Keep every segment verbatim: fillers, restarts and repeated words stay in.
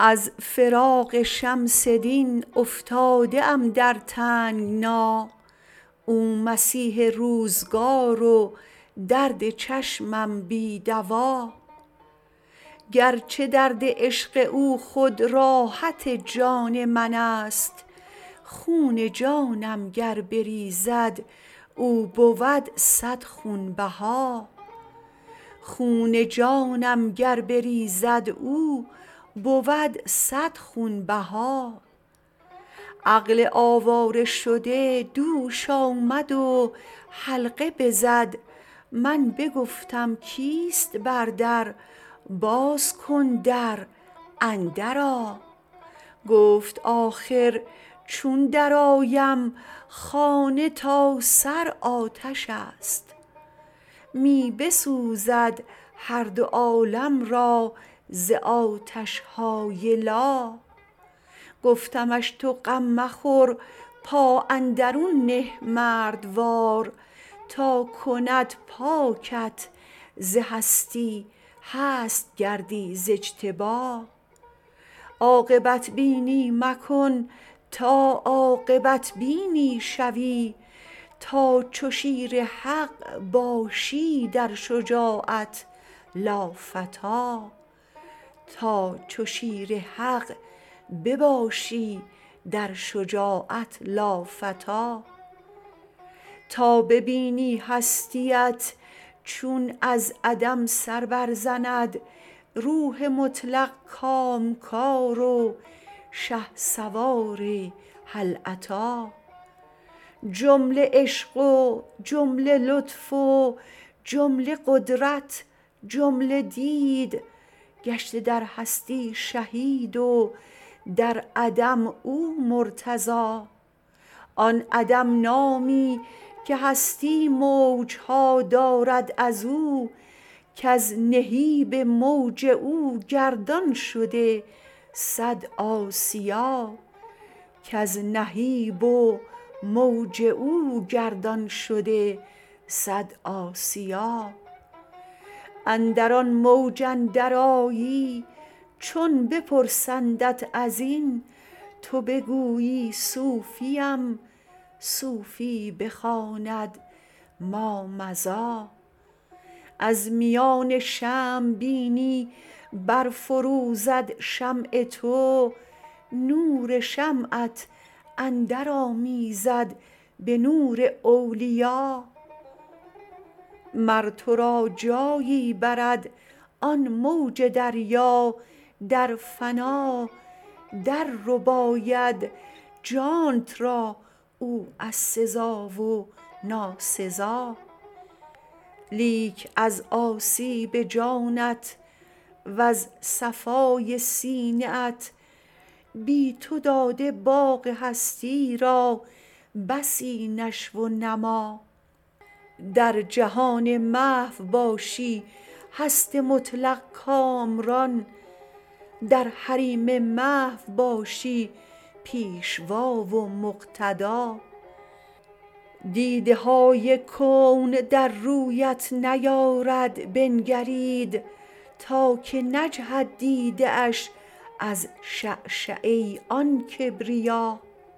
از فراق شمس دین افتاده ام در تنگنا، او مسیح روزگار و درد چشمم بی دوا. گرچه درد عشق او خود راحت جان من است، خون جانم گر بریزد او بود صد خونبها. خون جانم گر بریزد او بود صد خونبها. عقل آواره شده دوش آمد و حلقه بزد، من بگفتم کیست بر در، باز کن در اندر آ. گفت آخر چون درآیم خانه تا سر آتش است، می بسوزد هر دو عالم را ز آتش های لا. گفتمش تو غم مخور پا اندرون نه مردوار، تا کند پاکت ز هستی هست گردی ز اجتبا. عاقبت بینی مکن تا عاقبت بینی شوی، تا چو شیر حق باشی در شجاعت لافتی. تا چو شیر حق بباشی در شجاعت لافتی. تا ببینی هستیت چون از عدم سر برزند، روح مطلق کامکار و شهسوار هل اتی. جمله عشق و جمله لطف و جمله قدرت جمله دید، گشته در هستی شهید و در عدم او مرتضی. آن عدم نامی که هستی موج ها دارد از او، کز نهیب موج او گردان شده صد آسیا. کز نهیب و موج او گردان شده صد آسیا. اندر آن موج اندر آیی چون بپرسندت از این، تو بگویی صوفیم صوفی بخواند ما مضی. از میان شمع بینی برفروزد شمع تو، نور شمعت اندر آمیزد به نور اولیا. مر تو را جایی برد آن موج دریا در فنا، در رباید جانت را او از سزا و ناسزا. لیک از آسیب جانت وز صفای سینه ات، بی تو داده باغ هستی را بسی نشو و نما. در جهان محو باشی هست مطلق کامران، در حریم محو باشی پیشوا و مقتدا. دیده های کون در رویت نیارد بنگرید، تا که نجهد دیده اش از شعشعه آن کبریا.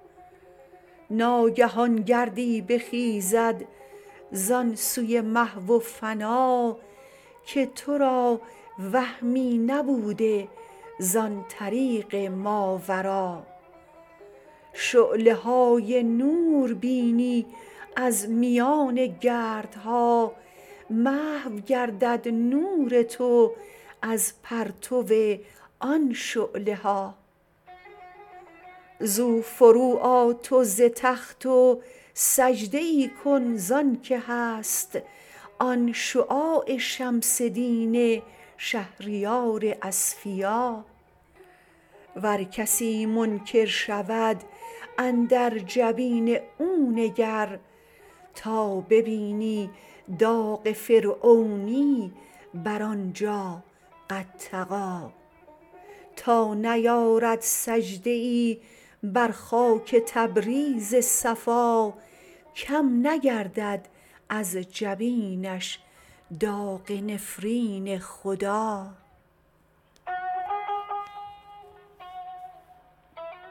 ناگهان گردی بخیزد زان سوی محو و فنا، که تو را وهمی نبوده زان طریق ماورا. شعله های نور بینی از میان گردها، محو گردد نور تو از پرتو آن شعله ها. زو فرو آ تو ز تخت و سجده ای کن زانک هست، آن شعاع شمس دین شهریار اصفیا. ور کسی منکر شود اندر جبین او نگر، تا ببینی داغ فرعونی بر آنجا قد طغی. تا نیارد سجده ای بر خاک تبریز صفا، کم نگردد از جبینش داغ نفرین خدا.